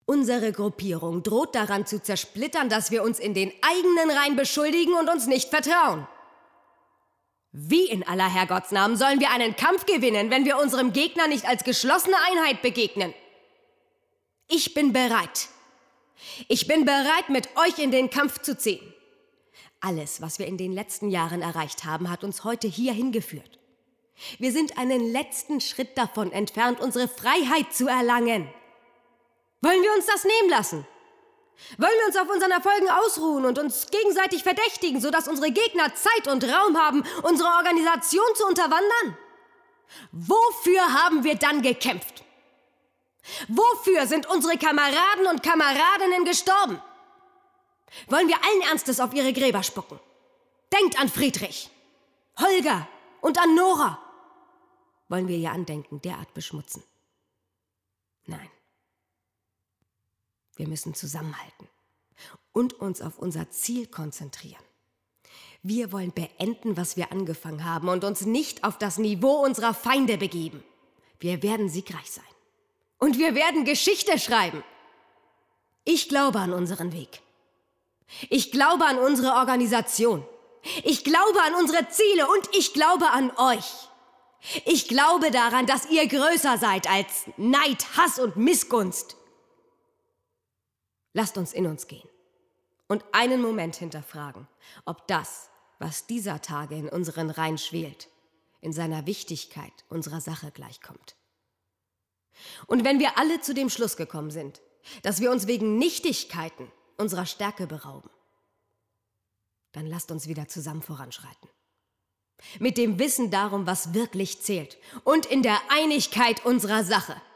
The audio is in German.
Unsere Gruppierung droht daran zu zersplittern, dass wir uns in den eigenen Reihen beschuldigen und uns nicht vertrauen. Wie in aller Herrgottsnamen sollen wir einen Kampf gewinnen, wenn wir unserem Gegner nicht als geschlossene Einheit begegnen? Ich bin bereit. Ich bin bereit, mit euch in den Kampf zu ziehen. Alles, was wir in den letzten Jahren erreicht haben, hat uns heute hier hingeführt. Wir sind einen letzten Schritt davon entfernt, unsere Freiheit zu erlangen. Wollen wir uns das nehmen lassen? Wollen wir uns auf unseren Erfolgen ausruhen und uns gegenseitig verdächtigen, sodass unsere Gegner Zeit und Raum haben, unsere Organisation zu unterwandern? Wofür haben wir dann gekämpft? Wofür sind unsere Kameraden und Kameradinnen gestorben? Wollen wir allen Ernstes auf ihre Gräber spucken? Denkt an Friedrich, Holger und an Nora. Wollen wir ihr Andenken derart beschmutzen? Nein. Wir müssen zusammenhalten und uns auf unser Ziel konzentrieren. Wir wollen beenden, was wir angefangen haben und uns nicht auf das Niveau unserer Feinde begeben. Wir werden siegreich sein. Und wir werden Geschichte schreiben. Ich glaube an unseren Weg. Ich glaube an unsere Organisation. Ich glaube an unsere Ziele und ich glaube an euch. Ich glaube daran, dass ihr größer seid als Neid, Hass und Missgunst. Lasst uns in uns gehen und einen Moment hinterfragen, ob das, was dieser Tage in unseren Reihen schwelt, in seiner Wichtigkeit unserer Sache gleichkommt. Und wenn wir alle zu dem Schluss gekommen sind, dass wir uns wegen Nichtigkeiten unserer Stärke berauben, dann lasst uns wieder zusammen voranschreiten. Mit dem Wissen darum, was wirklich zählt und in der Einigkeit unserer Sache.